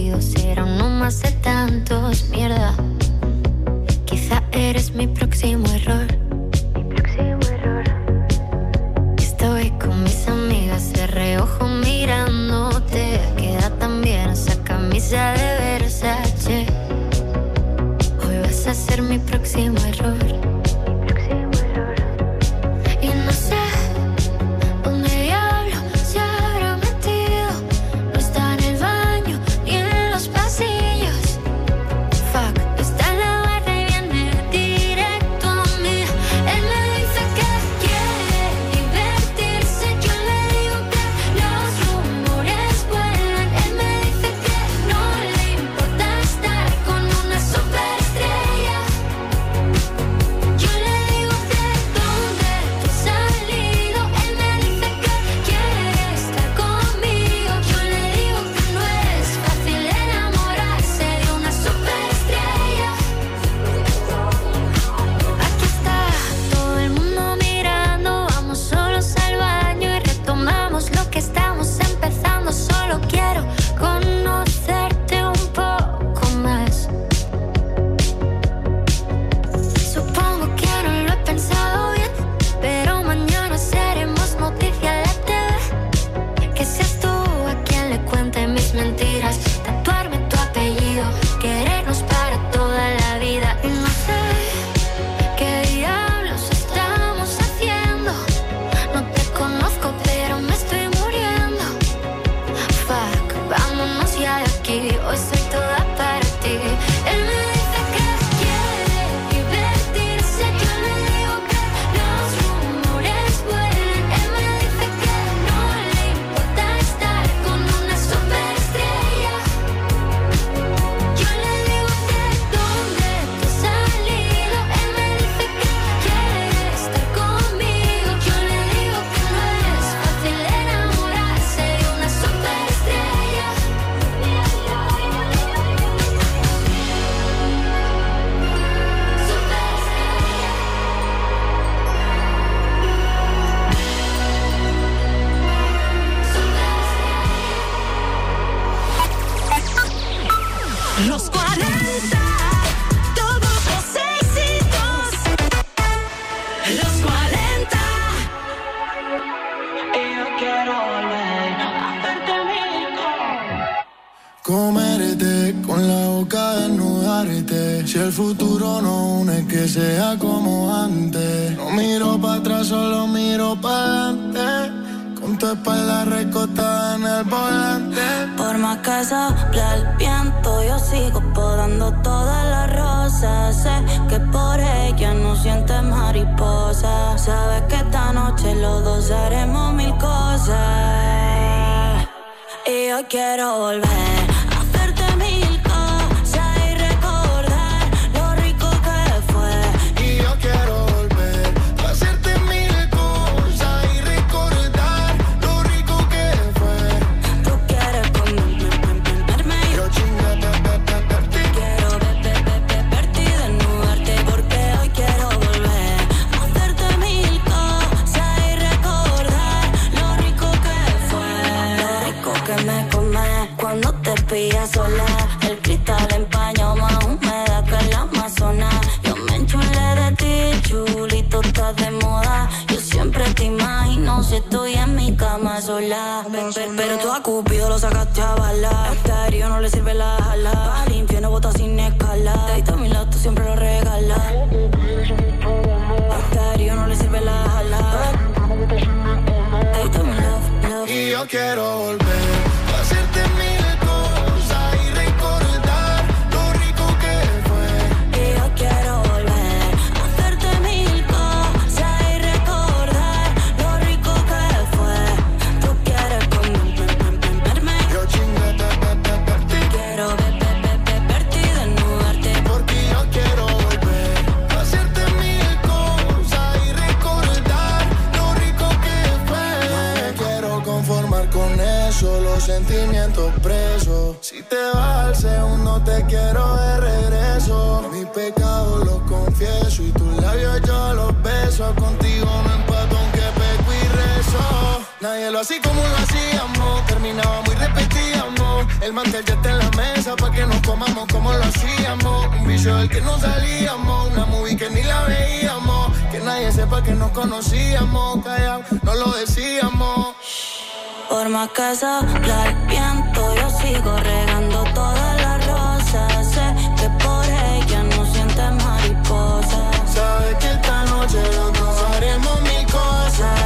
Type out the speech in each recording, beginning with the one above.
sentido, será uno más de tantos. Mierda, quizá eres mi próximo error. Estoy con mis amigas de reojo mirándote. Queda tan bien esa camisa de Versace. Hoy vas a ser mi próximo error. Y no sé dónde diablo se habrá metido. No está en el baño ni en los pasillos. Fuck, está en la barra y viene directo a mí. Él me dice que quiere divertirse. Yo le digo que los rumores vuelan. Él me dice que no le importa estar con una superestrella. Yo le digo que dónde tú has salido. Él me dice que quiere estar conmigo. Yo le digo que no es fácil enamorarse de una superestrella. Aquí está todo el mundo mirando. Vamos solos al baño y retomamos lo que estamos empezando. Solo quiero conocerte un poco más. Supongo que no lo he pensado bien, pero mañana seremos noticia en la TV. Que seas tú a quien le cuente mis mentiras. Tatuarme tu apellido, querernos para toda la vida. Y no sé qué diablos estamos haciendo. No te conozco, pero me estoy muriendo. Fuck, vámonos ya de aquí. Hoy soy toda para ti. Él me dice que quiere divertirse. Yo le digo que los rumores vuelan. Él me dice que no le importa estar con una superestrella. Yo le digo que dónde tú has salido. Él me dice que quiere estar conmigo. Yo le digo que no es fácil enamorarse de una superestrella. Los 40, todos los éxitos. Los 40. Y yo quiero volver a verte rico. Comerte con la boca desnudarte. Si el futuro no une, que sea como antes. No miro para atrás, solo miro para adelante. Con tu espalda recostada en el volante. Por más que sople el viento, yo sigo podando todas las rosas. Sé que por ella no sientes mariposa. Sabes que esta noche los dos haremos mil cosas. Y yo quiero volver a hacerte mil cosas y recordar lo rico que fue. Y yo quiero volver a hacerte mil cosas y recordar lo rico que fue. Tú quieres comerme, Yo chingate, quiero verte y desnudarte. Porque hoy quiero volver a hacerte mil cosas y recordar lo rico que fue. Lo rico que me comes cuando te pillas sola. El cristal empaña más húmeda que el Amazonas. Yo me enchulé de ti, chulito, estás de moda. Yo siempre te imagino si estoy en mi cama sola. Pero tú a Cupido lo sacaste a bala. Estéreo no le sirve la jala. Al infierno bota sin escala. Te a mi lado, tú siempre lo regalas. Estéreo no le sirve la jala. Te a mi lado. Y yo quiero volver a hacerte mil cosas y recordar lo rico que fue. Y yo quiero volver a hacerte mil cosas y recordar lo rico que fue. Tú quieres comerme, Yo chingate, quiero verte y desnudarte. porque yo quiero volver a hacerte mil cosas y recordar lo rico que fue. No me quiero conformar con eso, los sentimientos presos. Si te vas al segundo te quiero de regreso. Mis pecados los confieso y tus labios yo los beso. Contigo me empato aunque peco y rezo. Nadie lo hacía como lo hacíamos, terminaba muy repetíamos. El mantel ya está en la mesa pa' que nos comamos como lo hacíamos. Un vicio del que no salíamos, una movie que ni la veíamos. Que nadie sepa que nos conocíamos, callao, no lo decíamos. Por más que sopla el viento, yo sigo regando todas las rosas. Sé que por ella no sientes mariposas. Sabes que esta noche los dos haremos mil cosas.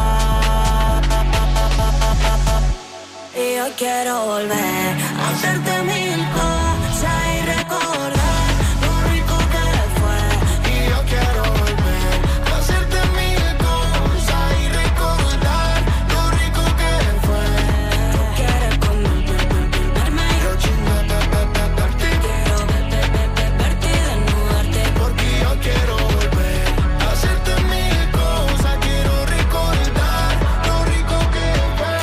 Y yo quiero volver a hacerte mil cosas y recordar lo rico que fue. Y yo quiero volver a hacerte mil cosas y recordar lo rico que fue. Tú quieres verme, Yo chingo verte. quiero verte y desnudarte. Porque yo quiero volver a hacerte mil cosas. Quiero recordar lo rico que fue.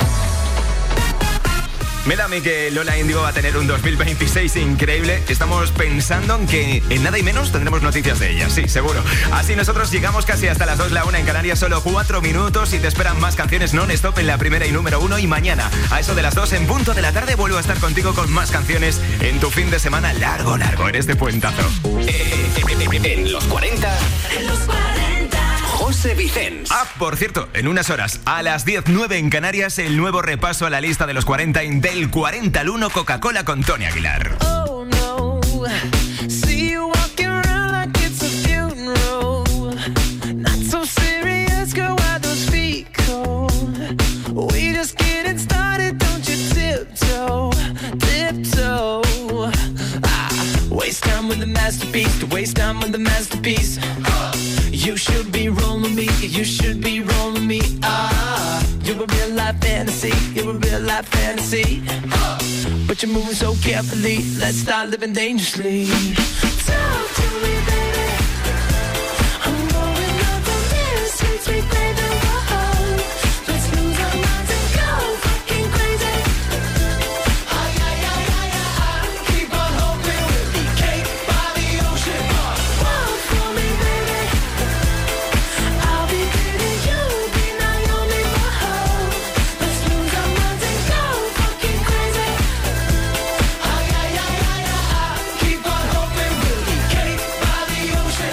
Me da a mí que Lola Índigo va a tener un 2026 increíble. Estamos pensando en que en nada y menos tendremos noticias de ella, sí, seguro. Así nosotros llegamos casi hasta las 2, la 1 en Canarias, solo 4 minutos y te esperan más canciones non-stop en la primera y número 1. Y mañana, a eso de las 2 en punto de la tarde, vuelvo a estar contigo con más canciones en tu fin de semana largo en este puentazo. En los 40, En los 40. José Vicens. Ah, por cierto, en unas horas, a las 10:09 en Canarias, el nuevo repaso a la lista de los 40 del 40 al 1 Coca-Cola con Tony Aguilar. Oh no, see you walking around like it's a funeral. Not so serious, girl, why those feet cold? We just getting started, don't you tiptoe, tiptoe. Waste time with the masterpiece, to waste time with the masterpiece. You should be rolling me, you should be rolling me. You're a real life fantasy, you're a real life fantasy. But you're moving so carefully, let's start living dangerously. Talk to me, baby. I'm going up on this, sweet, sweet baby. Whoa. Let's lose our minds and go fucking crazy. Ay, ay, ay, ay, ay. Keep on hoping we'll be cake by the ocean. Walk for me, baby. I'll be pretty, you'll be Naomi. Whoa. Let's lose our minds and go fucking crazy. Ay, ay, ay, ay, ay. Keep on hoping we'll be cake by the ocean.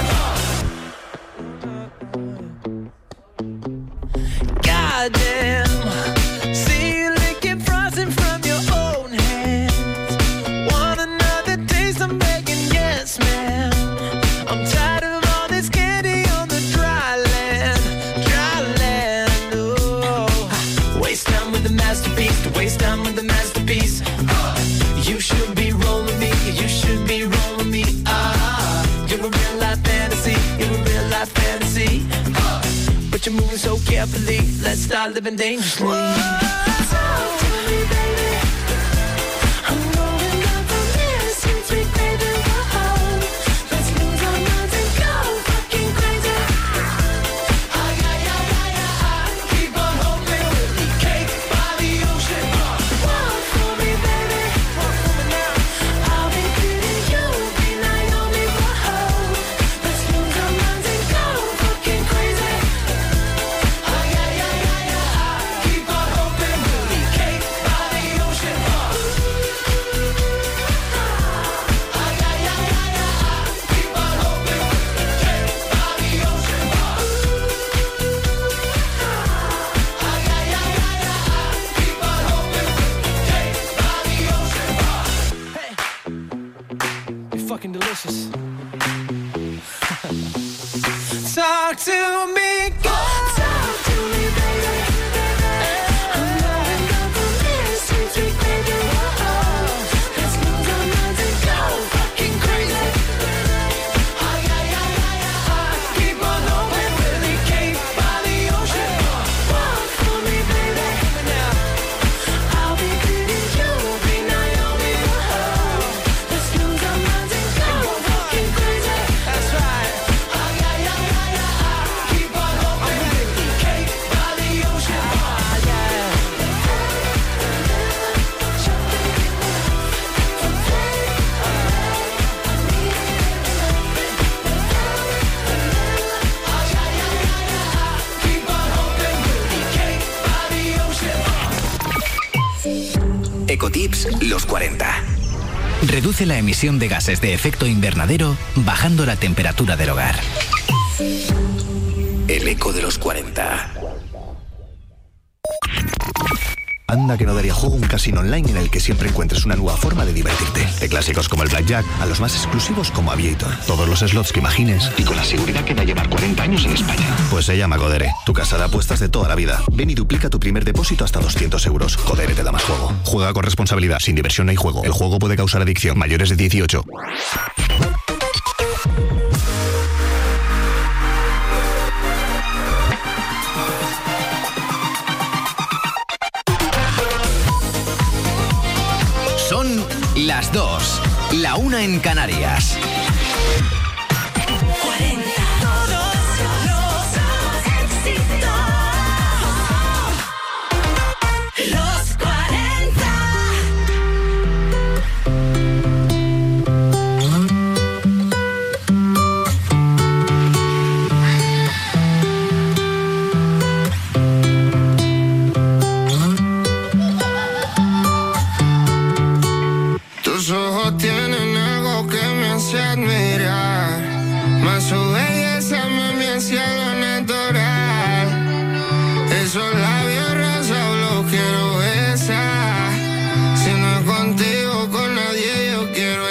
Goddamn, see you licking frosting from your own hands. Want another taste? I'm begging, yes, ma'am. I'm tired of all this candy on the dry land, dry land. Oh, waste time with the masterpiece, to waste time with the masterpiece. You should be rolling me, you should be rolling me. You're a real life fantasy, you're a real life fantasy. But you're moving so carefully, let's start living dangerously. Talk to me, baby. I'm going up on this, sweet, sweet baby. Whoa. Let's lose our minds and go fucking crazy. Ay, ay, ay, ay, ay. Keep on hoping we'll be cake by the ocean. Walk for me, baby. Walk for me now. I'll be pretty, you'll be Naomi. Whoa. Let's lose our minds and go fucking crazy. Ay, ay, ay, ay, ay. Keep on hoping we'll be cake by the ocean. Ay, ay, ay, ay, ay. Keep on hoping we'll be cake by the ocean. Ay, ay, ay, ay, ay. Keep on hoping we'll be cake by the ocean. You're fucking delicious. Talk to me, girl. Talk to me, baby. I'm going up on this, sweet, sweet baby. Whoa. Let's lose our minds and go fucking crazy. Ay, ay, ay, ay, ay. Keep on hoping we'll be cake by the ocean. Walk for me, baby. I'll be pretty, you'll be Naomi. Whoa. Let's lose our minds and go fucking crazy. That's right. Ay, ay, ay, ay, ay. Keep on hoping we'll be cake by the Hits Los 40. Reduce la emisión de gases de efecto invernadero bajando la temperatura del hogar. El eco de los 40. Anda que no daría juego un casino online en el que siempre encuentres una nueva forma de divertirte. De clásicos como el Blackjack a los más exclusivos como Aviator. Todos los slots que imagines y con la seguridad que da llevar 40 años en España. Pues se llama Codere, tu casa de apuestas de toda la vida. Ven y duplica tu primer depósito hasta 200 euros. Codere te da más juego. Juega con responsabilidad, sin diversión no hay juego. El juego puede causar adicción. Mayores de 18. Son las 2, la 1 en Canarias. 40. Todos los éxitos. Los 40. Tus ojos tienen algo que me hace admirar, más su belleza me hace algo natural. Esos labios rosados los quiero besar, si no es contigo con nadie yo quiero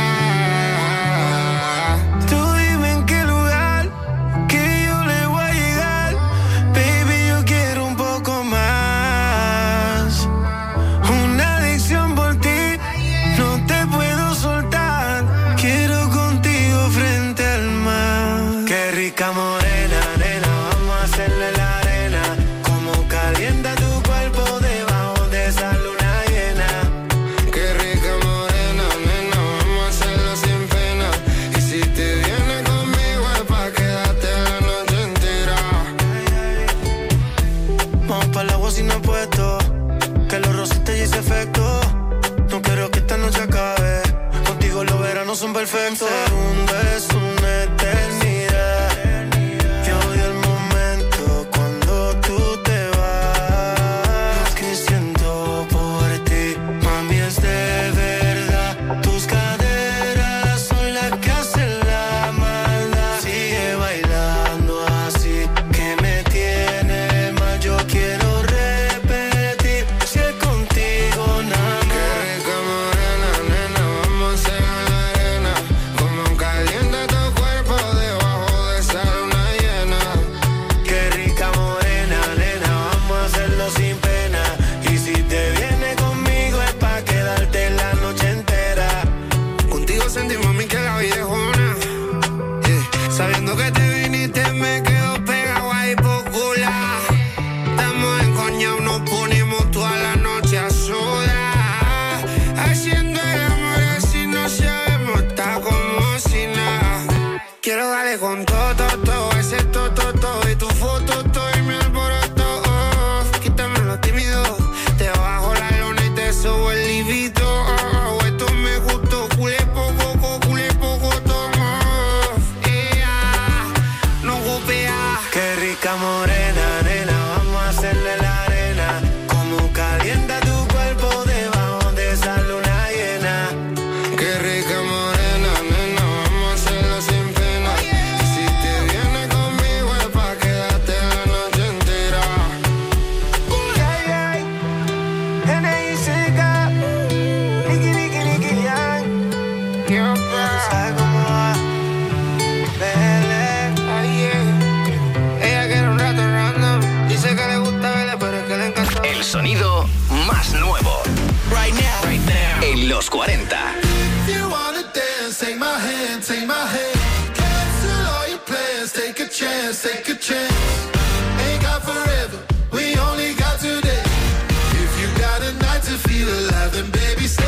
estar. Tú dime en qué lugar que yo le voy a llegar, baby yo quiero un poco más, una adicción por ti. No te puedo soltar, quiero contigo frente al mar. Qué rica morena, nena, vamos a hacerle la arena. Como calienta tu cuerpo debajo de esa luna llena. Qué rica morena, nena, vamos a hacerlo sin pena. Y si te vienes conmigo es pa' quedarte la noche entera. Vamos pa'l agua sin apuesto, que los rositas y ese efecto. No quiero que esta noche acabe, contigo los veranos son perfectos. Un segundo es una eternidad, yo odio el momento cuando tú te vas. Lo que siento por ti, mami, es de verdad. Tus caderas son las que hacen la maldad. Sigue bailando así, que me tiene mal. Yo quiero repetir, si es contigo nada más. Sabiendo que te viniste me quedo pegado ahí por cular. Estamos encoñados, nos ponemos toda la noche a sudar, haciendo el amor así no sabemos, está como si nada. Quiero darle con todo, todo, ese todo, y tu foto, todo y mi alboroto. Quítame lo tímido, te bajo la lona y te subo el libido. Esto me gustó, culé poco, todo. Qué rica morena, nena, vamos a hacerle la arena. Como calienta tu cuerpo debajo de esa luna llena. Qué rica morena, nena, vamos a hacerlo sin pena. Y si te vienes conmigo es pa' quedarte la noche entera. ¿Sabes cómo va? Dice que le gusta verle, pero es que le encanta. El sonido más nuevo. Right now. En los 40. If you wanna dance, take my hand, take my hand. Cancel all your plans, take a chance, take a chance. Ain't got forever, we only got today. If you got a night to feel alive, then baby stay.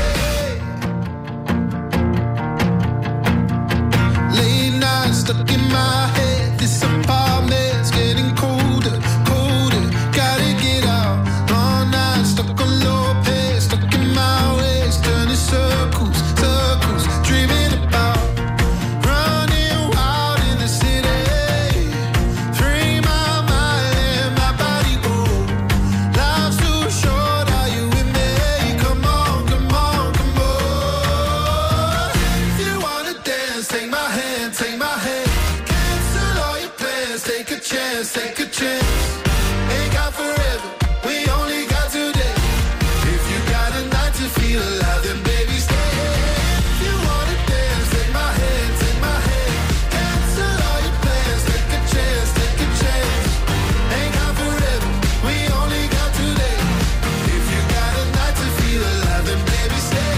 Late night stuck in my head, this apartment's getting colder, colder. Gotta get out, long night stuck on low pace, stuck in my ways, turning circles, circles, dreaming about running wild in the city. dance, take a chance. Ain't got forever, we only got today. If you got a night to feel alive, then baby stay. If you wanna dance, take my hand, take my hand. Cancel all your plans, take a chance, take a chance. Ain't got forever, we only got today. If you got a night to feel alive, then baby stay.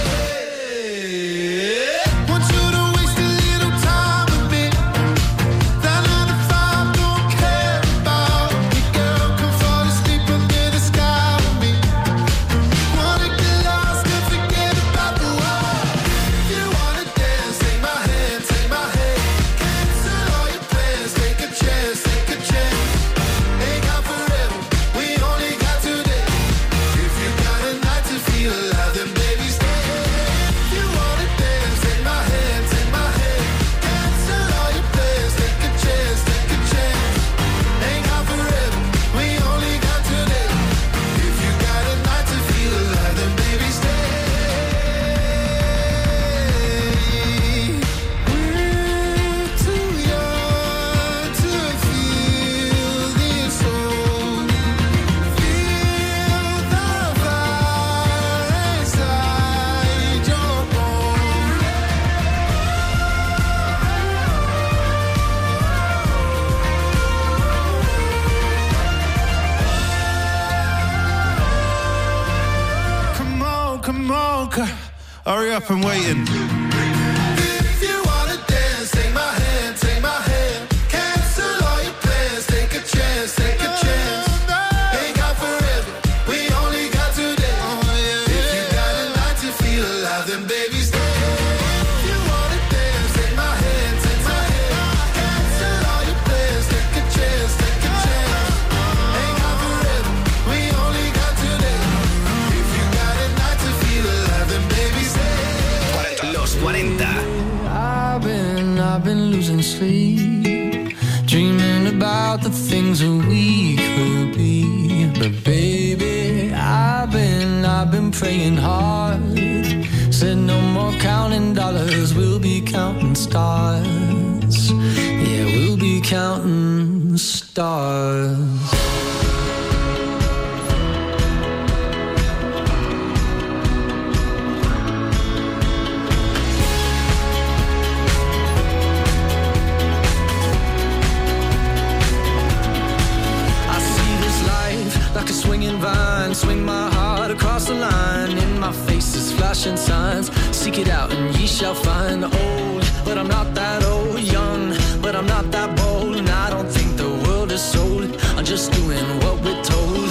Want you to waste a little time with me. That 9 to 5 don't care about me, girl. Come fall asleep under the sky with me. Wanna get lost and forget about the world. If you wanna dance, take my hand, take my hand. Cancel all your plans, take a chance, take a chance. Ain't got forever, we only got today. If you got a night to feel alive, then baby stay. If you wanna dance, take my hand, take my hand. Cancel all your plans, take a chance, take a chance. Ain't got forever, we only got today. If you got a night to feel alive, then baby stay. We're too young to feel this old. Feel the fire inside your bones. Come on, hurry up, I'm waiting. If you wanna dance, take my hand, take my hand. Cancel all your plans, take a chance, take a chance. Ain't got forever, we only got today. If you got a night to feel alive, then baby stay. If you wanna dance, take my hand, take my hand. Cancel all your plans, take a chance, take a chance. Ain't got forever, we only got today. If you got a night to feel alive, then baby stay. Los 40. I've been losing sleep, dreaming about the things that we could be. But baby, I've been praying hard. Said no more counting dollars, we'll be counting stars. Yeah, we'll be counting stars. Like a swinging vine, swing my heart across the line. In my face is flashing signs. Seek it out and ye shall find. Old, but I'm not that old. Young, but I'm not that bold. And I don't think the world is sold. I'm just doing what we're told.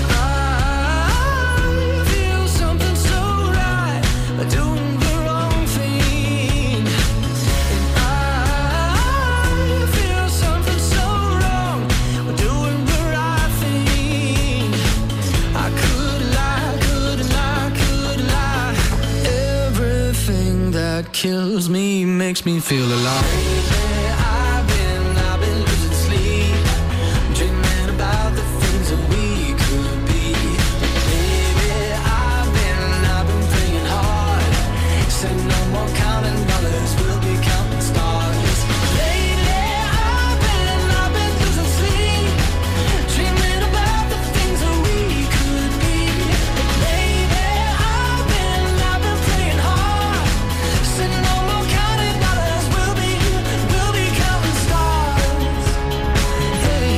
I feel something so right, but doing the wrong thing. And I feel something so wrong, but doing the right thing. I could lie, couldn't lie, could lie. Everything that kills me makes me feel alive. I've been losing sleep, dreaming about the things that we could be. Baby, I've been praying hard. Said no more counting dollars, we'll be counting stars. Lately, I've been losing sleep, dreaming about the things that we could be. Baby, I've been praying hard. Said no more counting dollars, we'll be counting stars. Hey.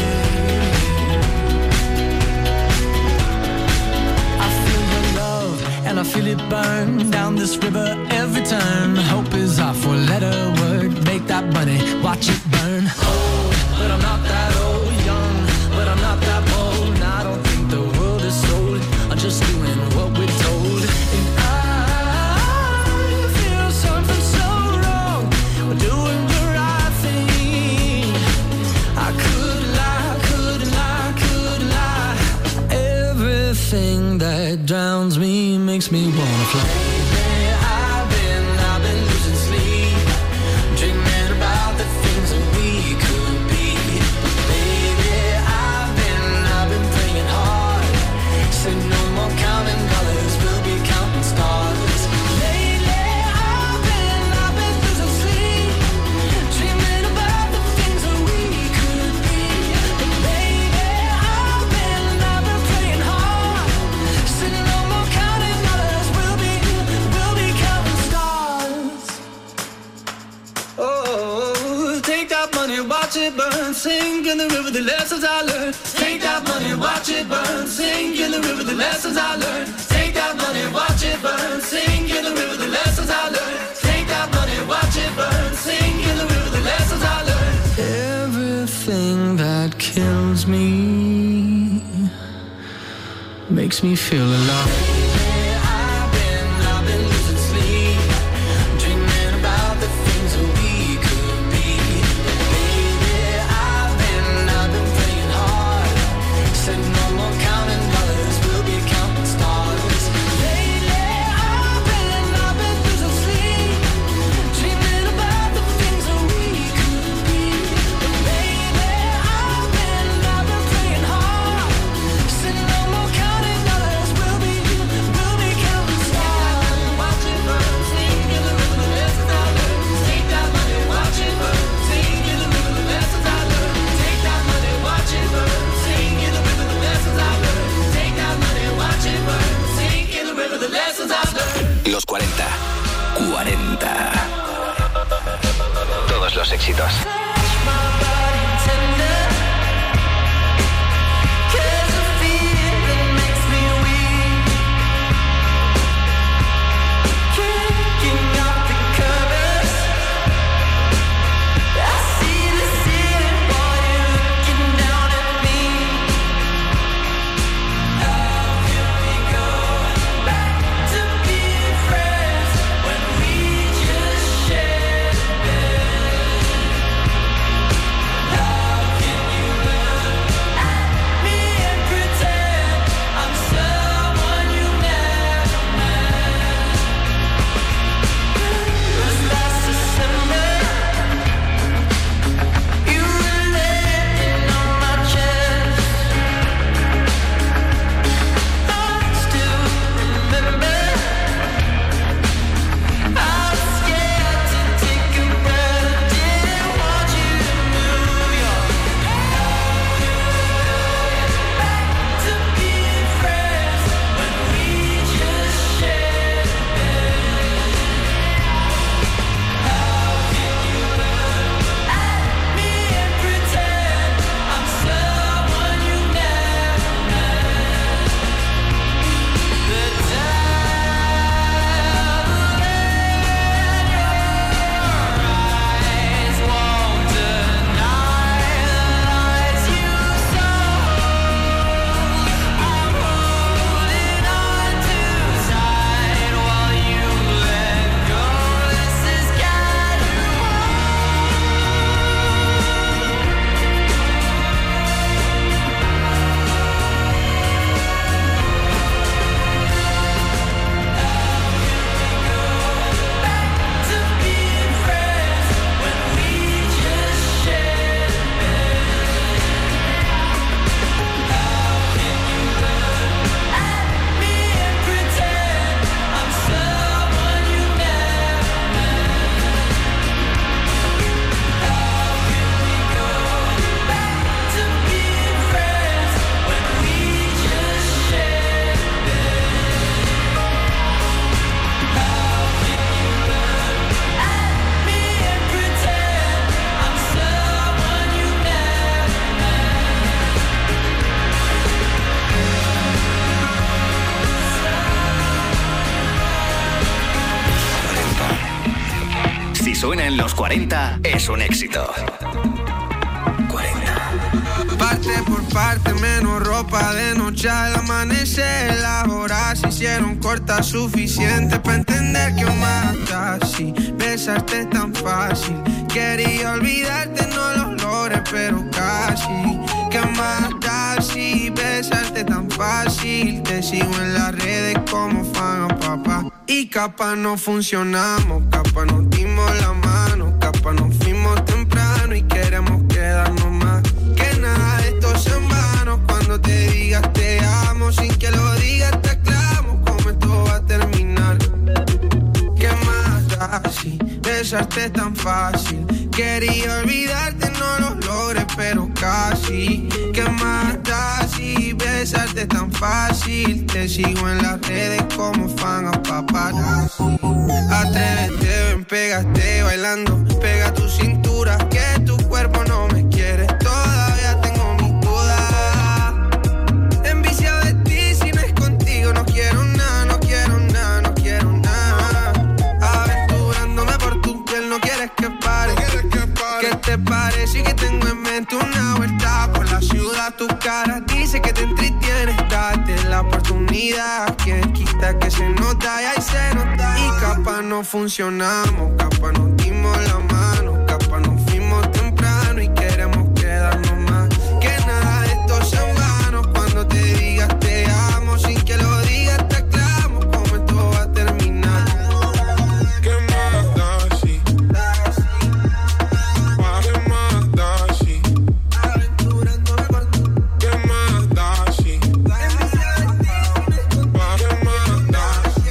I feel your love and I feel it burn down this river every turn. Hope is our four-letter word. Make that money, watch it burn. Old, but I'm not that old. Young, but I'm not that bold. And I don't think the world is sold. I'm just doing what we're told. And I feel something so wrong. We're doing the right thing. I could lie, couldn't lie, could lie. Everything that drowns me makes me wanna fly. I've been losing sleep, dreaming about the things that we could be. Baby, I've been praying hard. Said no more counting dollars, we'll be counting stars. Lately, I've been losing sleep, dreaming about the things that we could be. money, watch it burn. Sink in the river, the lessons I learned. Take that money, watch it burn. Sink in the river, the lessons I learned. Take that money, watch it burn. Sink in the river, the lessons I learned. Take that money, watch it burn. Sink in the river, the lessons I learned. Everything that kills me makes me feel alive. Los 40. Todos los éxitos. Suena en los 40 es un éxito. 40. Parte por parte, menos ropa de noche al amanecer. Las horas se hicieron cortas, suficiente para entender que mata si besarte es tan fácil. Quería olvidarte, no lo logré, pero casi. ¿Qué mata si besarte tan fácil? Te sigo en las redes como fan a papá. Y capaz no funcionamos, capaz nos dimos la mano, capaz nos fuimos temprano y queremos quedarnos más. Que nada de esto es en vano, cuando te digas te amo, sin que lo digas te aclamo, cómo esto va a terminar. ¿Qué más da si besarte es tan fácil? Quería olvidarte, no lo logré, pero casi. ¿Qué más da si besarte es tan fácil? Te sigo en las redes como fan a paparazzi. Atrévete, ven, pégate bailando, pega tu cintura, que tu cuerpo no invento una vuelta por la ciudad. Tu cara dice que te entretienes, date la oportunidad. Quien quita que se nota y ahí se nota. Y capaz no funcionamos, capaz nos dimos la mano, capaz nos fuimos temprano y queremos quedarnos más. Que nada de esto sea en vano cuando te digas te amo, sin que lo digas te aclamo cómo esto va a terminar. ¿Qué más da si? ¿Qué más da si? Aventurándome por tu. ¿Qué más da si? ¿Qué más da si?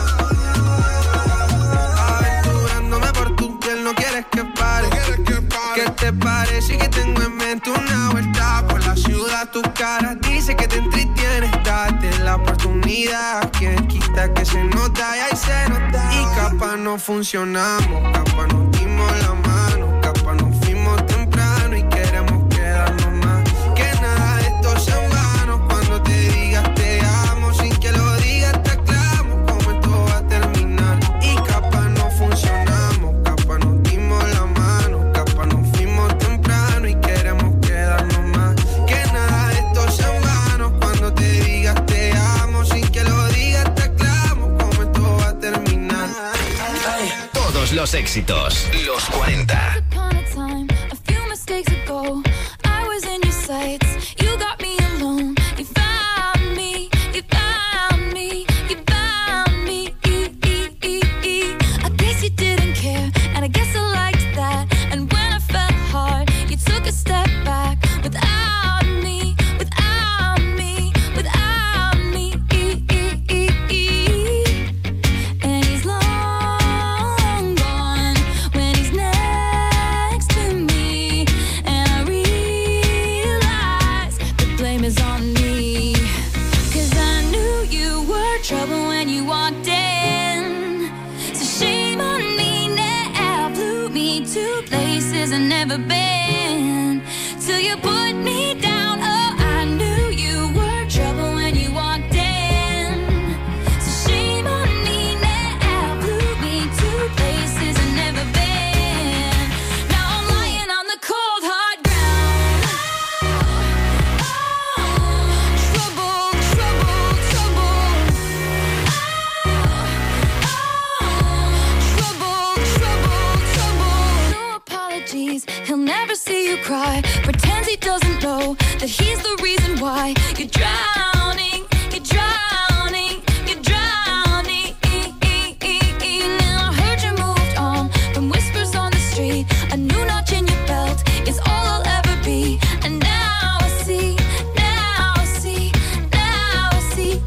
Aventurándome por tu piel, no quieres que pare. ¿Qué te parece que tengo en mente una vuelta por la ciudad? Tu cara dice que te entretienes, date la oportunidad. Quien quita que se nota y ahí se nota. Y capaz no funcionamos, capaz nos dimos la mano, capaz nos fuimos temprano y queremos quedarnos más. Que nada de esto sea en vano cuando te digas te amo, sin que lo digas te aclamo cómo esto va a terminar. Y capaz no funcionamos, capaz nos dimos la mano, capaz nos fuimos temprano y queremos quedarnos más. Que nada de esto sea en vano cuando te digas te amo, sin que lo digas te aclamo cómo esto va a terminar. Todos los éxitos, los 40. Upon a time, a few mistakes ago, I was in your sights. You got me alone. You found me. You found me. You found me. I guess you didn't care, and I guess I liked that. And when I fell hard, you took a step back. Without me, without me, without me. And he's long gone when he's next to me. And I realize the blame is on me. 'Cause I knew you were trouble when you walked in. So shame on me now, blew me to places I've never been. Till you put me down, oh, I knew you were trouble when you walked in. So shame on me now, blew me to places I've never been. Now I'm lying on the cold hard ground. Trouble, trouble, trouble. Trouble, trouble, trouble. No apologies, he'll never see you cry. Pretends he doesn't know that he's the reason why you're drowning, you're drowning, you're drowning. Now I heard you moved on from whispers on the street. A new notch in your belt is all I'll ever be. And now I see, now I see, now I see.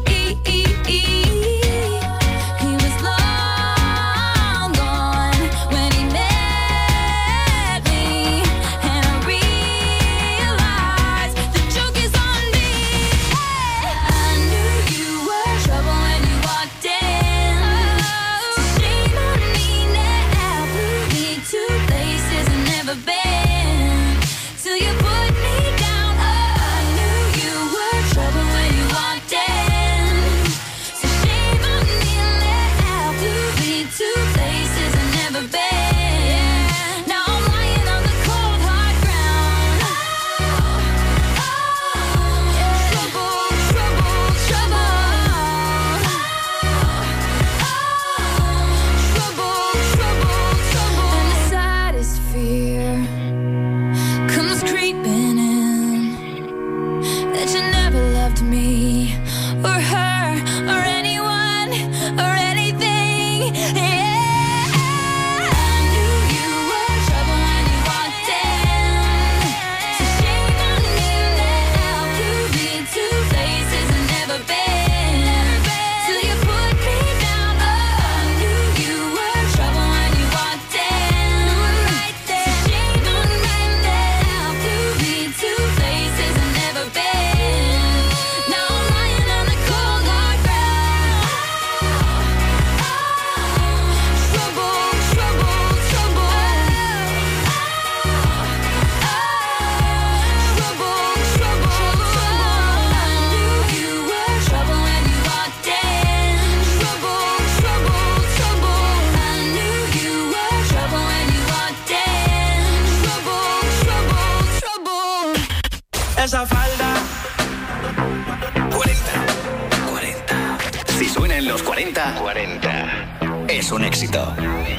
He was long gone when he met me. And I realized the joke is on me. esa falda. 40. Si suena en los 40, es un éxito.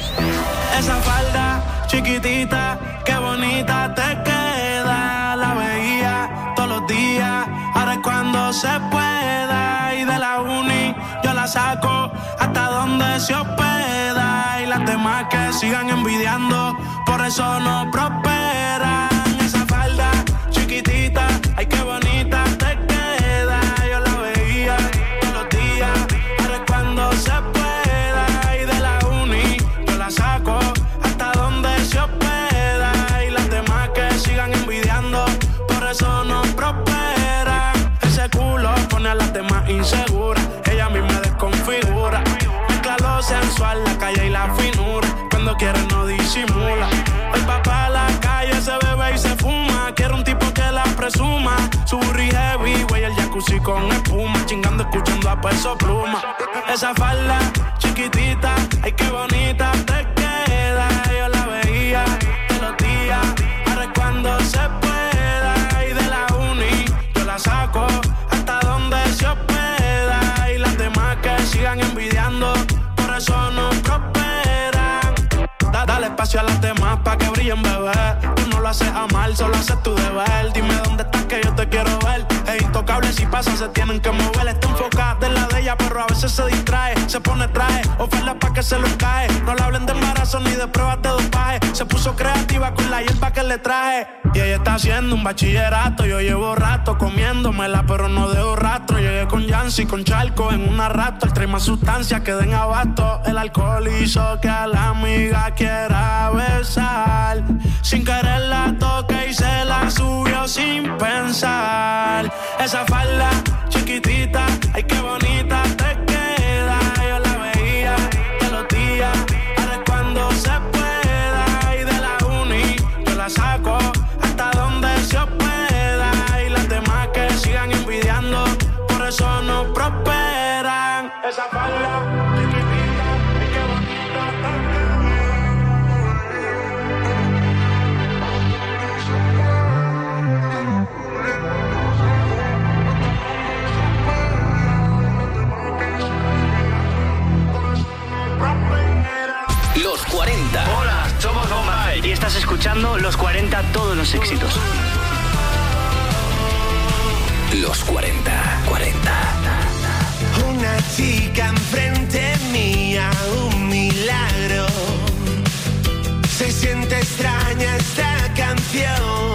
Esa falda chiquitita, qué bonita te queda. La veía todos los días, ahora es cuando se pueda. Y de la uni yo la saco hasta donde se hospeda. Y las demás que sigan envidiando, por eso no prosperan. Esa falda chiquitita, ay qué bonita te queda. Yo la veía todos los días, ahora es cuando se pueda. Y de la uni yo la saco hasta donde se hospeda. Y las demás que sigan envidiando, por eso no prosperan. Ese culo pone a las demás inseguras, ella a mí me desconfigura. Mezcla lo sensual, la calle y la finura, cuando quiere no disimula. El papá a la calle se bebe y se fuma, quiere un tipo que la presuma. Su burri heavy, güey, el jacuzzi con espuma, chingando escuchando a Peso Pluma. Esa falda chiquitita, ay qué bonita te queda. Yo la veía todos los días, ahora es cuando se pueda. Y de la uni yo la saco hasta donde se hospeda. Y las demás que sigan envidiando, por eso no prosperan. Dale espacio a las demás pa' que brillen, bebé. Tú no lo haces a mal, solo haces tu deber. Dime dónde estás que yo te quiero ver. Es intocable, si pasa se tienen que mover. Está enfocada en la de ella, pero a veces se distrae. Se pone traje, oferta pa' que se lo cae. No le hablen de embarazo ni de pruebas de dopaje. Se puso creativa con la hierba que le traje. Y ella está haciendo un bachillerato. Yo llevo rato comiéndomela, pero no dejo rastro. Llegué con Yancy, con Charco en una Raptor. Trae más sustancias que den abasto. El alcohol hizo que a la amiga quiera besar. Sin querer la toqué y se la subió sin pensar. Esa falda chiquitita, ay qué bonita te queda. Yo la veía todos los días, ahora es cuando se pueda. Y de la uni yo la saco hasta donde se hospeda. Y las demás que sigan envidiando, por eso no prosperan. Esa falda chiquitita, ay qué bonita te Los 40. Hola, somos Bombay y estás escuchando Los 40, todos los éxitos. Los 40. Una chica enfrente mía, un milagro. Se siente extraña esta canción.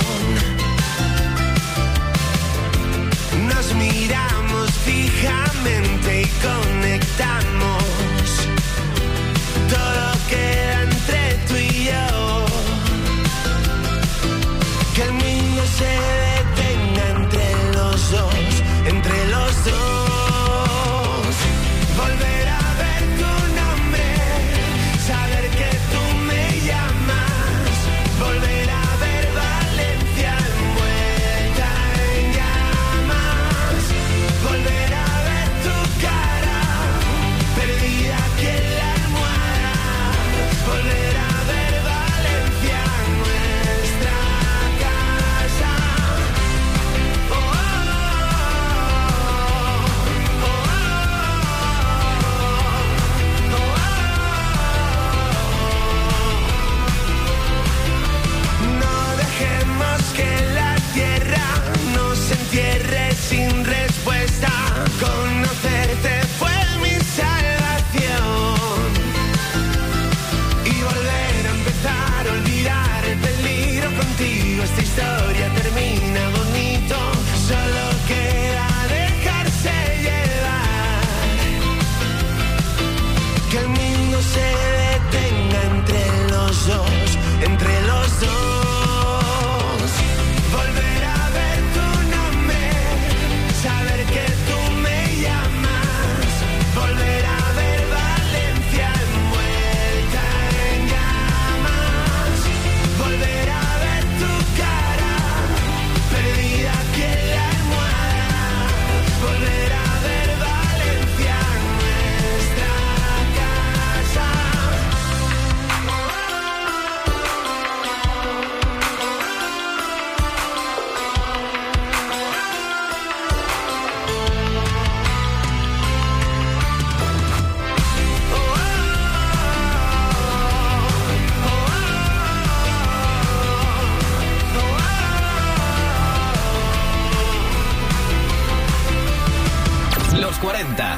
Nos miramos fijamente y conectamos. Todo queda entre tú y yo. Que el mundo se detenga entre los dos, entre los dos. Volver a ver tu nombre, saber que 40.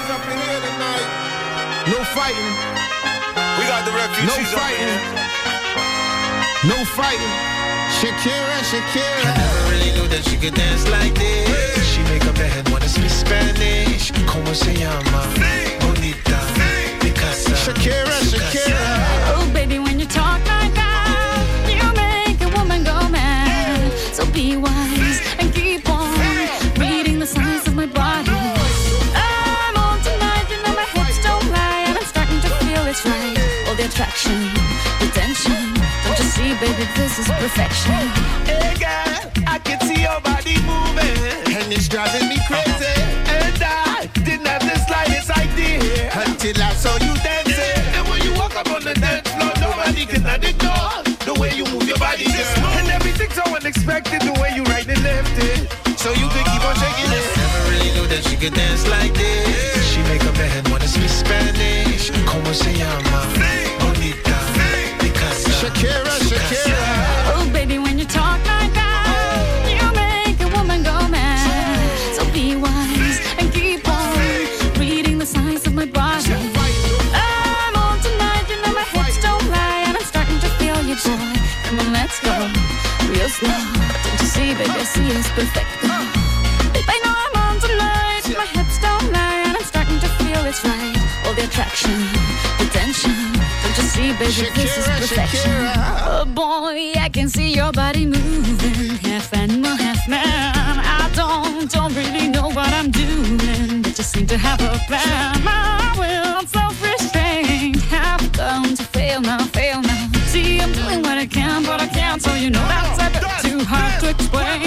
No fighting. We got the refugees No fighting. No fighting. Shakira. I never really knew that she could dance like this. She make up her head wanna speak Spanish. Como se llama? Bonita. Picasa. Shakira. Oh, baby, when you talk like that, you make a woman go mad. So be wise and keep on reading the signs of my body. I'm on tonight, you know my hips don't lie, and I'm starting to feel it's right. All the attraction, the tension. Don't you see, baby, this is perfection. Hey girl, I can see your body moving, and it's driving me crazy. And I didn't have the slightest idea until I saw you dancing. And when you walk up on the dance floor, nobody can ignore the way you move your body, girl. And everything's so unexpected, the way you right and left it, so you can keep on shaking it. Never really knew that she could dance like this. She make up her head wanna speak Spanish. Como se llama? Bonita. Picasa. Shakira. Oh, baby, when you talk like that, you make a woman go mad. So be wise and keep on reading the signs of my body. I'm on tonight, you know my hips don't lie, and I'm starting to feel you, boy. Come on, let's go real slow. Don't you see, baby, I see it's perfect. Babe, I know I'm on tonight, my hips don't lie, and I'm starting to feel it's right. All the attraction, the tension. Don't you see, baby, this is perfection. Oh boy, I can see your body moving, half animal, half man. I don't really know what I'm doing, but just seem to have a plan. My will, self-restraint, have come to fail now. See, I'm doing what I can, but I can't, so you know that's a bit too hard to explain.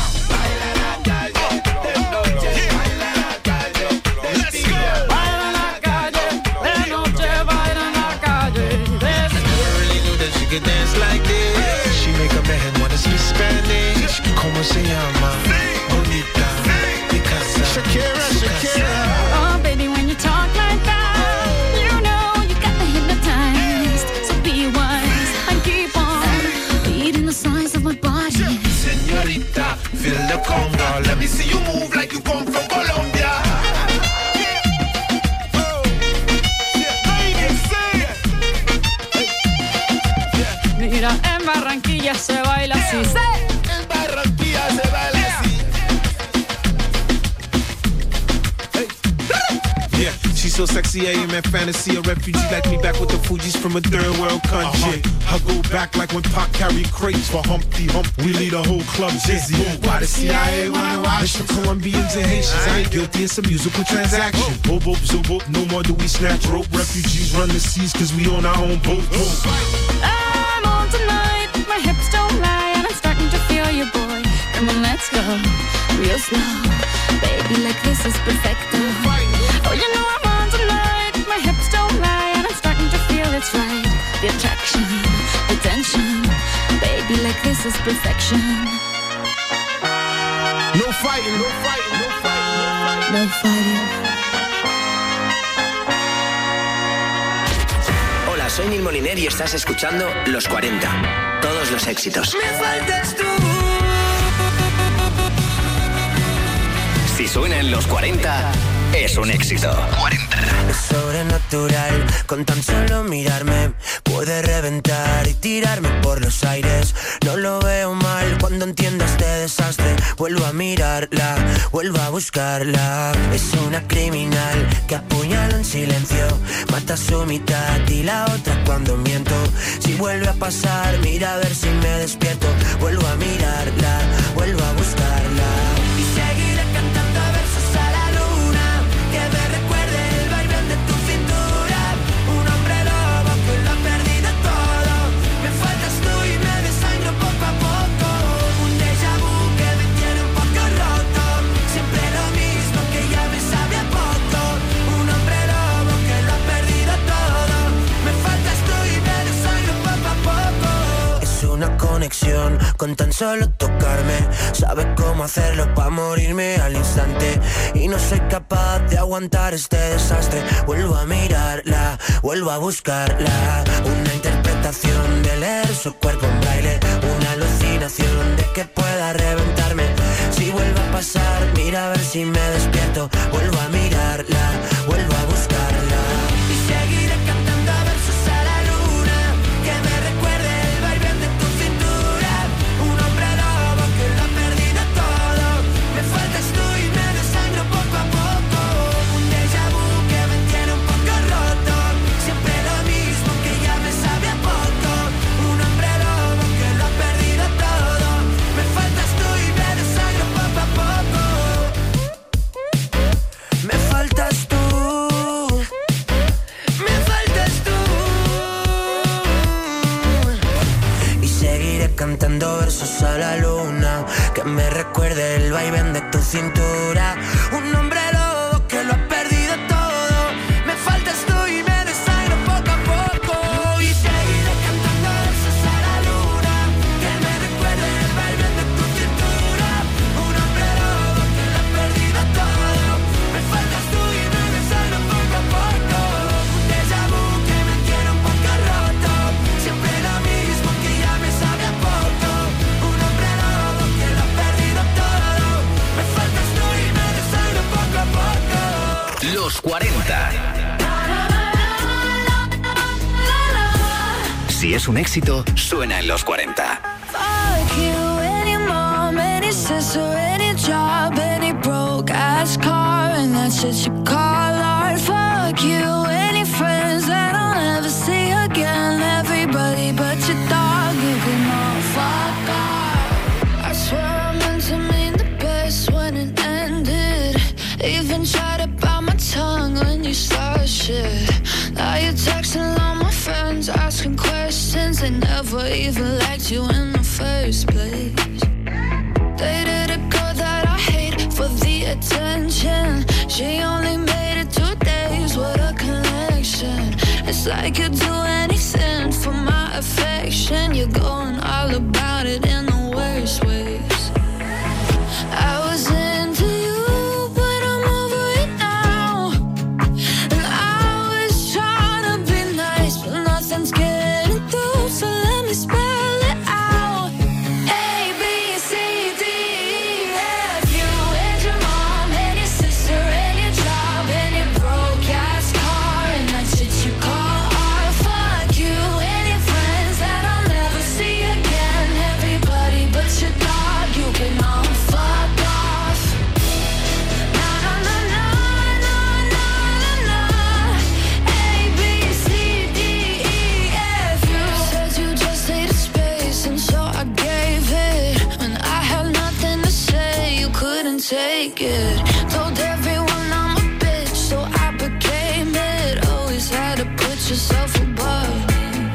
She could dance like this. She make up her head wanna speak Spanish. Como se llama? Bonita. Picasa. Shakira. Oh, baby, when you talk like that, you know you got me hypnotized. So be wise and keep on reading the signs of my body. Señorita, feel the conga. Let me see you move like you come from Colombia. Mira, en Barranquilla se baila así. En Barranquilla se baila así. Yeah, she's so sexy, I am in fantasy. A refugee like me back with the Fugees from a third world country. I go back like when Pac carried crates for Humpty Hump. We lead a whole club dizzy. Why the CIA wanna watch the Colombians and Haitians? I ain't guilty, it's a musical transaction. Boop, boop, zoop, boop, no more do we snatch rope. Refugees run the seas cause we own our own boat. I'm on tonight, my hips don't lie, and I'm starting to feel you, boy. Come on, let's go real slow. Baby, like this is perfect. Oh, you know I'm on tonight, my hips don't lie, and I'm starting to feel it's right. The attraction, the tension. Baby, like this is perfection. No fighting. No fighting. Hola, soy Neil Moliner y estás escuchando Los 40. Todos los éxitos. Me faltas tú. Si suena en los 40, es un éxito. 40. Es sobrenatural, con tan solo mirarme puede reventar y tirarme por los aires. No lo veo mal cuando entiendo este desastre. Vuelvo a mirarla, vuelvo a buscarla. Es una criminal que apuñala en silencio, mata a su mitad y la otra cuando miento. Si vuelve a pasar, mira a ver si me despierto. Vuelvo a mirarla, vuelvo a buscarla. Y seguiré cantando versos a la luna, que me recuerde el vaivén de tu cintura. Un hombre lobo que lo ha perdido todo. Me faltas tú y me desangro poco a poco. Un déjà vu que me tiene un poco roto. Siempre lo mismo que ya me sabe a poco. Un hombre lobo que lo ha perdido todo. Me faltas tú y me desangro poco a poco. Es una conexión con tan solo tocarme. Sabe cómo hacerlo para morirme al instante. Y no soy capaz de aguantar este desastre. Vuelvo a mirarla, vuelvo a buscarla. Una interpretación de leer su cuerpo en braille. Una alucinación de que pueda reventarme. Si vuelve a pasar, mira a ver si me despierto. Vuelvo a mirar. cantando versos a la luna, que me recuerde el vaivén de tu cintura. Un hombre lobo que lo ha perdido todo. Me faltas tú y me desangro poco a poco. Y seguiré cantando versos a la luna, que me recuerde el vaivén de tu cintura. Un hombre lobo que lo ha perdido todo. Me faltas tú y me desangro poco a poco. Un déjà vu que me tiene un poco roto. Siempre lo mismo que ya me sabe a poco. Un hombre lobo que lo ha perdido todo. Me faltas tú y me desangro poco a poco. Los 40. Si es un éxito, suena en los 40. Fuck you, any mom, any sister, any job, any broke ass car, and that's shit you call art. Fuck you, any friends that I'll never see again. Everybody but your dog, you can all fuck off. I swear I meant to mean the best when it ended. Even tried to bite my tongue when you started shit. Now you're texting all my friends, asking questions. They never even liked you in the first place. Dated a girl that I hate for the attention. She only made it 2 days, what a connection. It's like you'd do anything for my affection. You're going all about it in the worst ways. I was into you, but I'm over it now. And I was trying to be nice, but nothing's getting through, so let me spell it out. A, B, C, D, E, F. You and your mom and your sister and your job and your broke ass car, and that shit you call art. Fuck you and your friends that I'll never see again. Everybody but your dog, you can all fuck off. Na na na na na na na na. A, B, C, D, E, F. You said you just needed space, and so I gave it. When I had nothing to say, you couldn't take it. Told everyone I'm a bitch, so I became it. Always had to put yourself above me.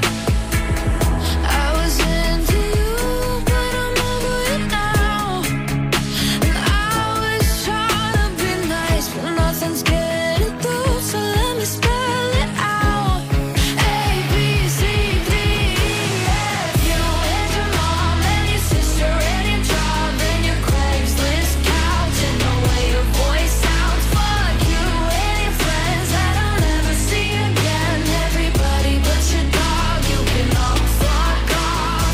I was into you, but I'm over it now. And I was trying to be nice, but nothing's getting through, so let me spell it out. A, B, C, D, E, F. You and your mom and your sister and your job and your Craigslist couch and the way your voice sounds. Fuck you and your friends that I'll never see again. Everybody but your dog, you can all fuck off.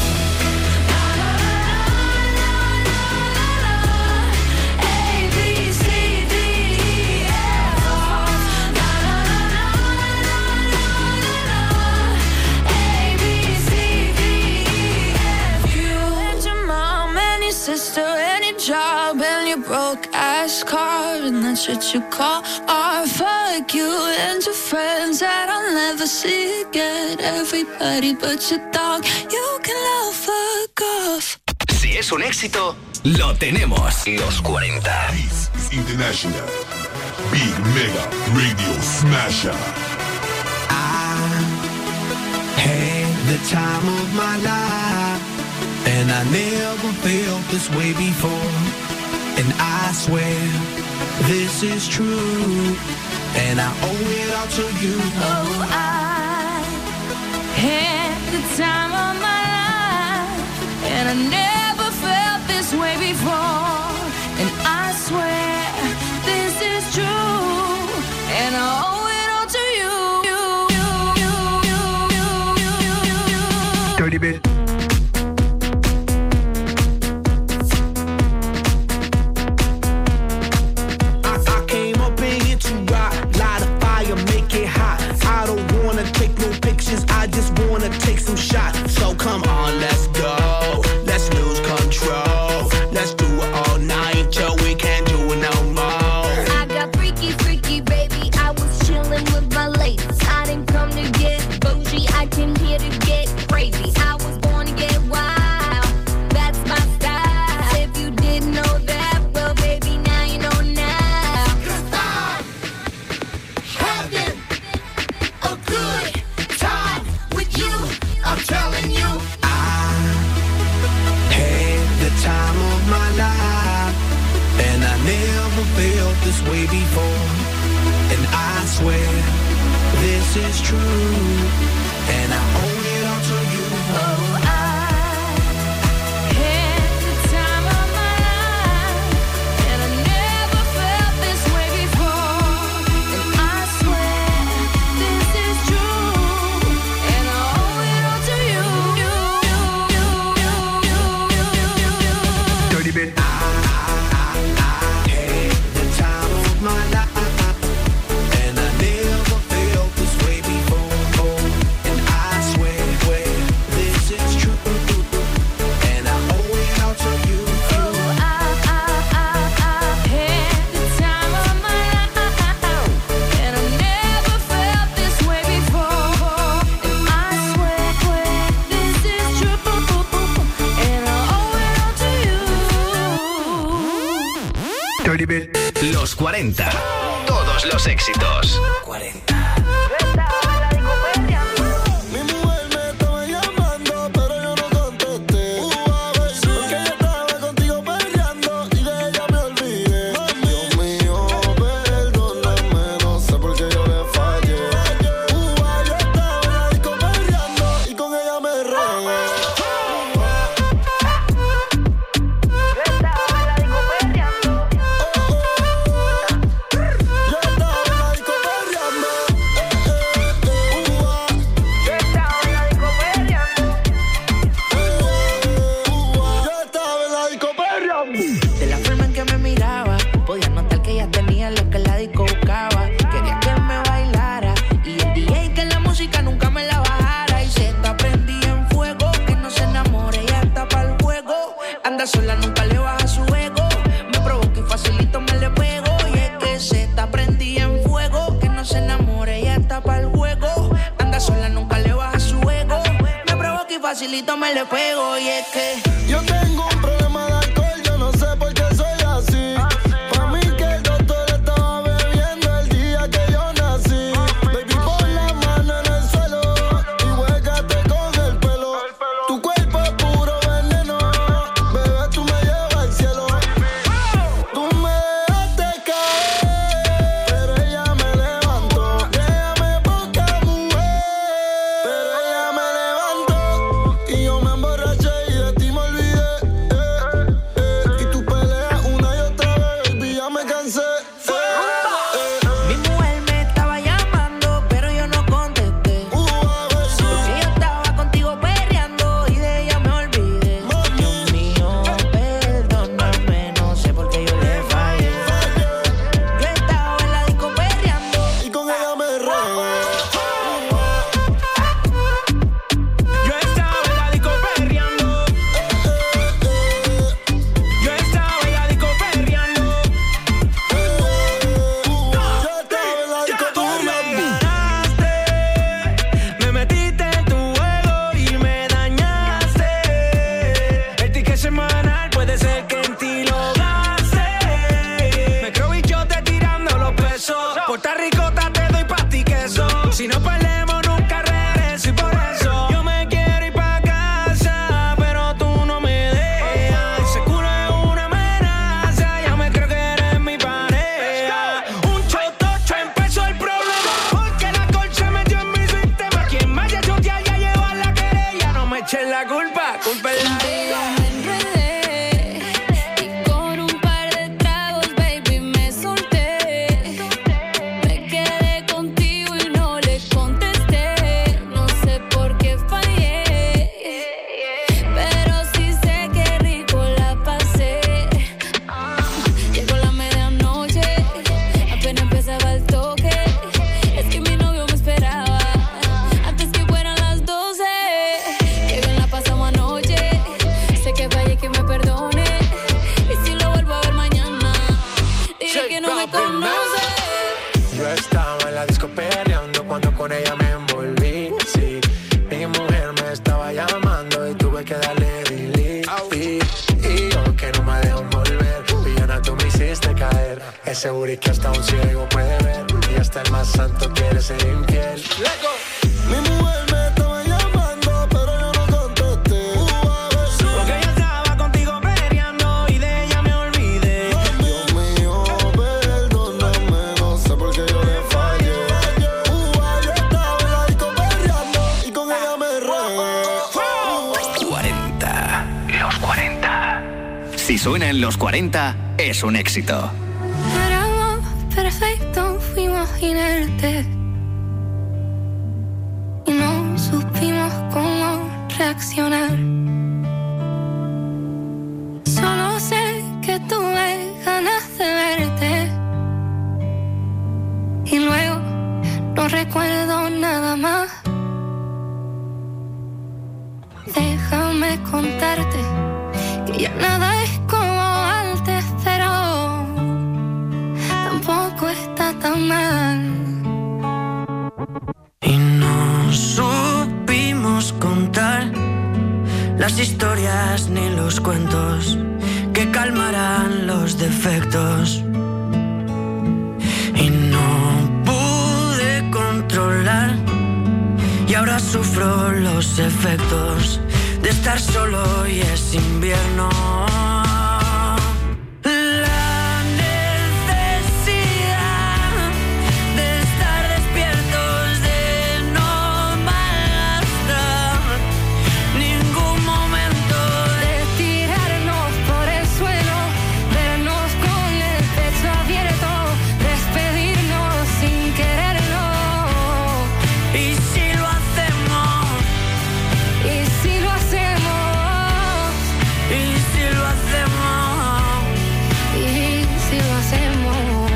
Na na na na na na na. A, B, C, D, E, F. Na na na na na na na. A, B, C, D, E, F. You and your mom and your sister and your job and your broke ass car, and that shit you call art. Fuck you and your friends that I'll never see again. Everybody but your dog, you can all fuck off. Si es un éxito, lo tenemos. Los 40. This is International Big Mega Radio Smasher. Had the time of my life, and I never felt this way before. And I swear this is true, and I owe it all to you. Oh, I had the time of my life, and I never felt this way before. And I swear this is true, and I owe it all to you. Dirty bit. I came up in here to rock, light a fire, make it hot. I don't wanna take no pictures, I just wanna take some shots. So come on, let's go, let's lose control. Let's do it all night till we can't do it no more. I got freaky, freaky, baby. I was chilling with my ladies. I didn't come to get bougie. I came here to get crazy. I was born to get wild. That's my style. If you didn't know that, well, baby, now you know now. 'Cause I'm having a good time with you. I'm telling this way before, and I swear this is true, and I owe it all to you. Oh, I had the time of my life, and I never felt this way before, and I swear this is true, and I owe it all to you. Dirty bit. I had the time of my life, and I never felt this way before, and I swear this is true, and I owe it all to you. Oh, I had the time of my life, and I never felt this way before, and I swear this is true, and I owe it all to you. Dirty bit. Los 40. Todos los éxitos. 40. Mi mujer me estaba llamando, pero yo no contesté. Porque ella estaba contigo peleando y de ella me olvidé. Dios mío, perdóname, no sé por qué yo le fallé. Yo estaba en la disco peleando y con ella me regué. De la forma en que me miraba, podía notar que ella tenía lo que la disco buscaba. Quería que me bailara y el DJ que la música nunca me la bajara. Y se está prendida en fuego, que no se enamore, ella está pa'l juego. Anda sola, nunca le baja su ego. Me provoca y facilito me le pego. Y es que se está prendida en fuego, que no se enamore, ella está pa'l juego. Anda sola, nunca le baja su ego. Me provoca y facilito me le pego. Y es que yo tengo un problema de alcohol, yo no sé por qué soy así. Pa' mí que el doctor estaba bebiendo el día que yo nací. Baby, pon la mano en el suelo y huégate con el pelo. Tu cuerpo es puro veneno, bebé, tú me llevas al cielo. Tú me dejaste caer, pero ella me levantó. Déjame poca mujer, pero ella me levantó. Y yo me emborraché y de ti me olvidé. Y tú peleas una y otra vez, baby, ya me cansé. mi mujer me estaba llamando, pero yo no contesté. Porque yo estaba contigo perreando y de ella me olvidé. Dios mío, perdóname, no sé por qué yo le fallé. Yo estaba en la disco perreando y con ella me regué. Yo estaba en la disco perreando. Yo estaba en la disco perreando. Tú me ganaste, me metiste en tu juego y me dañaste. El ticket semanal puede ser que en ti lo gaste. Me creo bichote tirando los pesos. Puerto Ricota te doy pa' ti queso. Si no perdemos nunca regreso y por eso yo me quiero ir pa' casa, pero tú no me dejas. Ese culo es una amenaza, ya me creo que eres mi pareja. Un chotocho empezó el problema, porque la colcha metió en mi sistema. Quien vaya a chotear ya lleva la querella. No me echen la culpa, culpa es la Contigo me enredé y con un par de tragos, baby, me solté. Me quedé contigo y no le contesté. No sé por qué fallé, pero sí sé que rico la pasé. Llegó la medianoche, apenas empezaba el toque. Es que mi novio me esperaba antes que fueran las 12. Que bien la pasamos anoche. Sé que fallé, que me perdone. Y si lo vuelvo a ver mañana, dile que no me conoce. Yo estaba en la disco perreando cuando con ella me envolví. Sí, mi mujer me estaba llamando y tuve que darle delete. Y yo que no me dejo envolver, villana, tú me hiciste caer. Ese booty que hasta un ciego puede ver, y hasta el más santo quiere ser infiel. Mi mujer me estaba llamando, pero yo no contesté. Porque yo estaba contigo peleando y de ella me olvidé. Dios mío, perdóname. Si suena en los 40, es un éxito. Éramos perfectos, fuimos inertes y no supimos cómo reaccionar. Solo sé que tuve ganas de verte y luego no recuerdo nada más. Déjame contarte que ya nada es como antes, pero tampoco está tan mal. Y no supimos contar las historias ni los cuentos que calmarán los defectos. Y no pude controlar y ahora sufro los efectos de estar solo y es invierno. La necesidad de estar despiertos, de no malgastar ningún momento, de tirarnos por el suelo, vernos con el pecho abierto, despedirnos sin quererlo. Y si lo hacemos, y si lo hacemos, y si lo hacemos, y si lo hacemos.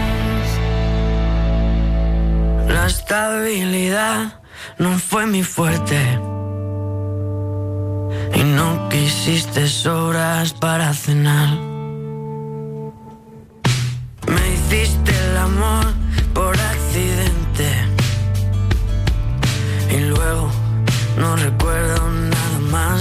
la estabilidad no fue mi fuerte y no quisiste sobras para cenar. Me hiciste el amor por accidente y luego no recuerdo nada más.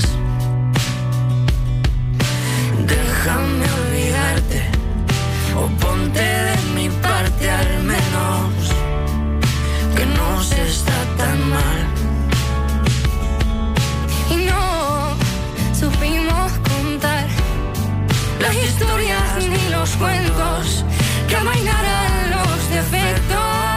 Déjame olvidarte o ponte de mi parte al menos, que no se está tan mal. Y no supimos contar las historias ni los cuentos que amainaran los defectos.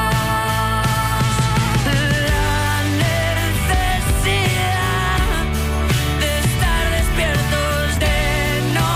La necesidad de estar despiertos, de no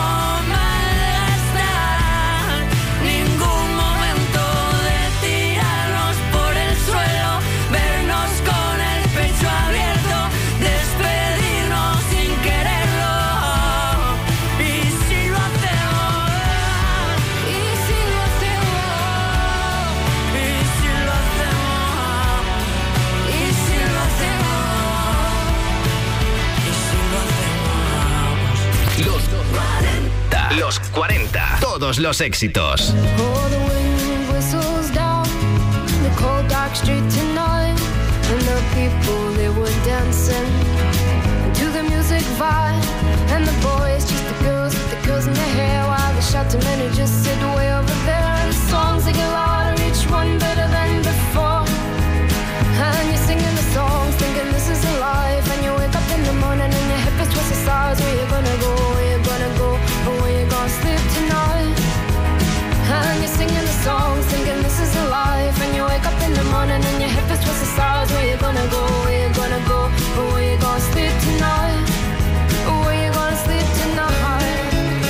malgastar ningún momento, de tirarnos por el suelo, vernos con el pecho abierto, despedirnos sin quererlo. Y si lo hacemos, Y si lo hacemos, y si lo hacemos, y si lo hacemos. y si lo hacemos. Los 40. Los 40. Todos los éxitos. Oh, the wind whistles down the cold dark street tonight, and the people they were dancing to the music vibe, and the boys just the girls with the girls in their hair, while the shouting men who just sit way over there, and the songs they get louder, each one better than before, and you're singing the songs thinking this is a life, and you wake up in the morning and your hip is twisted sides. Where you gonna go, where you gonna go, or where you gonna sleep tonight? And you're singing the songs thinking this is a life, and you wake up in the morning and your hip is twisted sides. Where you gonna go, where you gonna go, or where you gonna sleep tonight, or where you gonna sleep tonight?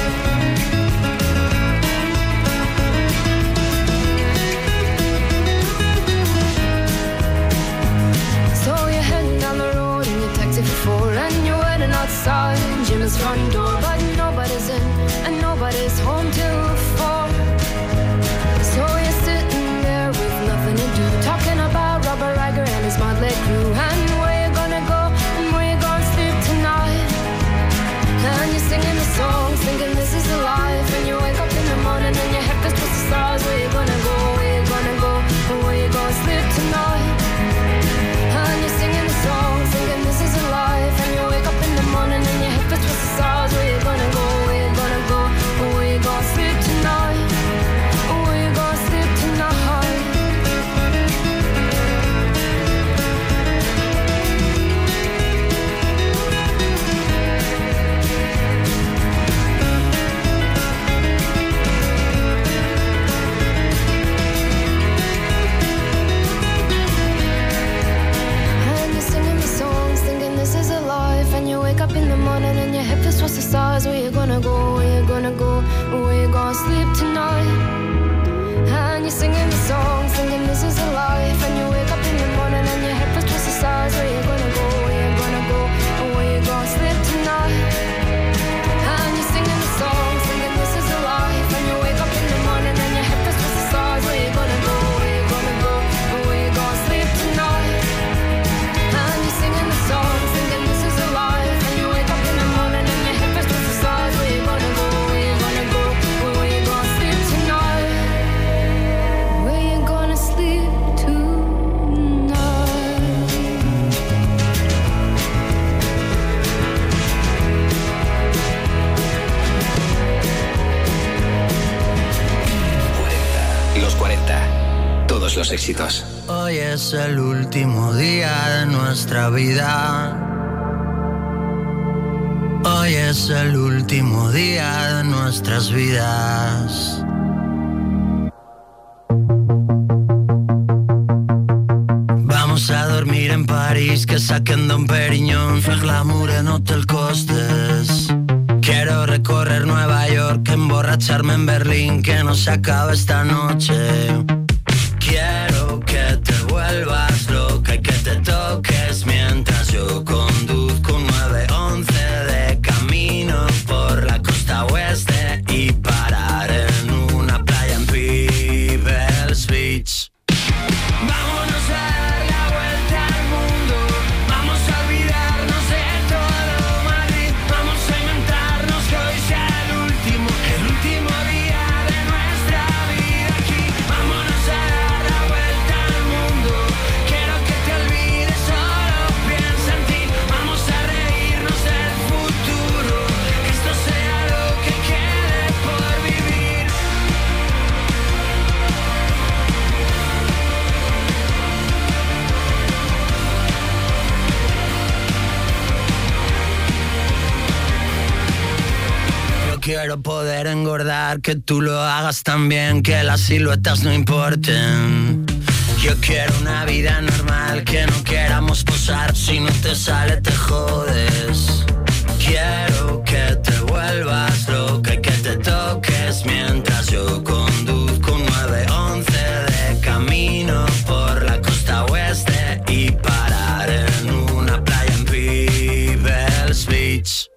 So you're heading down the road in your taxi for 4, and you're waiting outside Jim's front door, but nobody's in and nobody's home till 4. So you're sitting there with nothing to do, talking about Robert Riger and his motley crew, and where you gonna go and where you gonna sleep tonight. And you're singing the songs thinking this is a life, and you wake up in the morning and your head feels twisted stars. Where you gonna go, where you gonna go, and where you gonna sleep tonight. And you're singing the songs thinking this is a life, and you wake up in the morning and your head feels twisted stars. Where you gonna go, where you gonna go, and where you gonna sleep tonight, or where you gonna sleep tonight. And you're singing the songs thinking this is a life, and you wake up in the morning and your head feels twisted stars. Where you gonna go, where you gonna go, gonna sleep tonight. And you're singing the song, singing this is a life. And you wake up in the morning and your head feels twice the size. Where you gonna go, where you gonna go, and where you gonna sleep tonight. And you're singing the song, singing this is a life. And you wake up in the morning and your head feels twice the size. Where you gonna go, where you gonna go, and where you gonna sleep tonight. And you're singing the song, singing this is a life. And you wake up in the morning and your head feels twice the size. Where you gonna go, where you gonna go, and where you gonna sleep tonight. Where you gonna sleep tonight. Los 40. Todos los éxitos. Hoy es el último día de nuestra vida. Hoy es el último día de nuestras vidas. Vamos a dormir en París, que saquen Don Periñón, fer glamour en Hotel Costes. Quiero recorrer Nueva York, emborracharme en Berlín, que no se acabe esta noche. Quiero que te vuelvas loca y que te toques mientras yo conduzco un 911 de camino por la costa oeste y parar en una playa en People's Beach. Vámonos a dar la vuelta al mundo, vamos a olvidarnos de todo Madrid, vamos a inventarnos que hoy sea el último día de nuestra vida aquí. Vámonos a dar la vuelta al mundo, quiero que te olvides, solo piensa en ti. Vamos a reírnos del futuro, que esto sea lo que quede por vivir. Yo quiero poder engordar, que tú lo hagas también, que las siluetas no importen. Yo quiero una vida normal, que no queramos posar, si no te sale te jodes. Quiero que te vuelvas loca y que te toques mientras yo conduzco un 911 de camino por la costa oeste y parar en una playa en People's Beach.